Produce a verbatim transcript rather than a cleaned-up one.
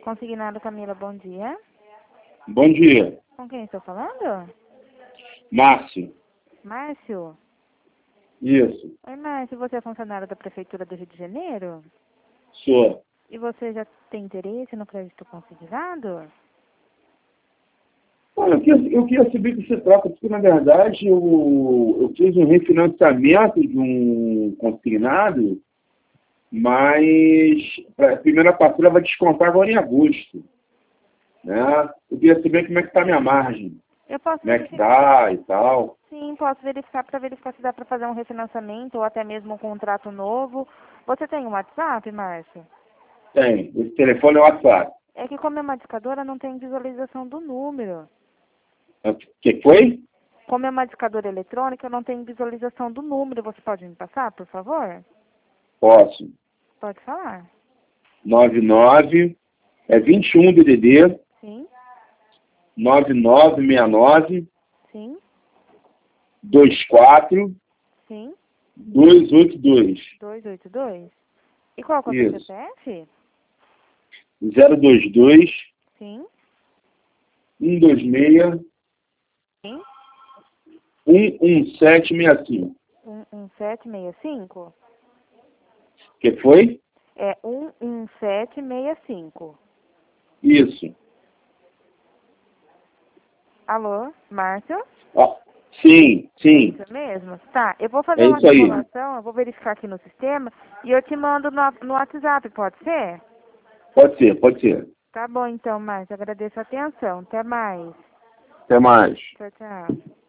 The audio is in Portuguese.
Consignado Camila, bom dia. Bom dia. Com quem estou falando? Márcio. Márcio? Isso. Oi, Márcio, você é funcionário da Prefeitura do Rio de Janeiro? Sou. E você já tem interesse no crédito consignado? Olha, eu queria, eu queria saber que se trata, porque na verdade eu, eu fiz um refinanciamento de um consignado, mas a primeira fatura vai descontar agora em agosto. Né? Eu queria saber como é que está a minha margem. Eu posso Como é que verificar? dá e tal. Sim, posso verificar para verificar se dá para fazer um refinanciamento ou até mesmo um contrato novo. Você tem um WhatsApp, Márcio? Tem. Esse telefone é o WhatsApp. É que como é uma discadora não tem visualização do número. O que foi? Como é uma discadora eletrônica, não tem visualização do número. Você pode me passar, por favor? Posso. Pode falar. nove nove é vinte e um D D D Sim, nove nove seis nove sim, dois quatro sim. dois oito dois. dois oito dois. E qual que é o seu Isso. C P F? zero dois dois Sim, um dois seis sim. um um sete seis cinco. um um sete seis cinco? Que foi? É um um sete seis cinco. Isso. Alô, Márcio? Ó, sim, É sim. isso mesmo? Tá, eu vou fazer É uma isso aí. simulação, eu vou verificar aqui no sistema e eu te mando no, no WhatsApp, pode ser? Pode ser, pode ser. Tá bom então, Márcio, agradeço a atenção. Até mais. Até mais. Tchau, tchau.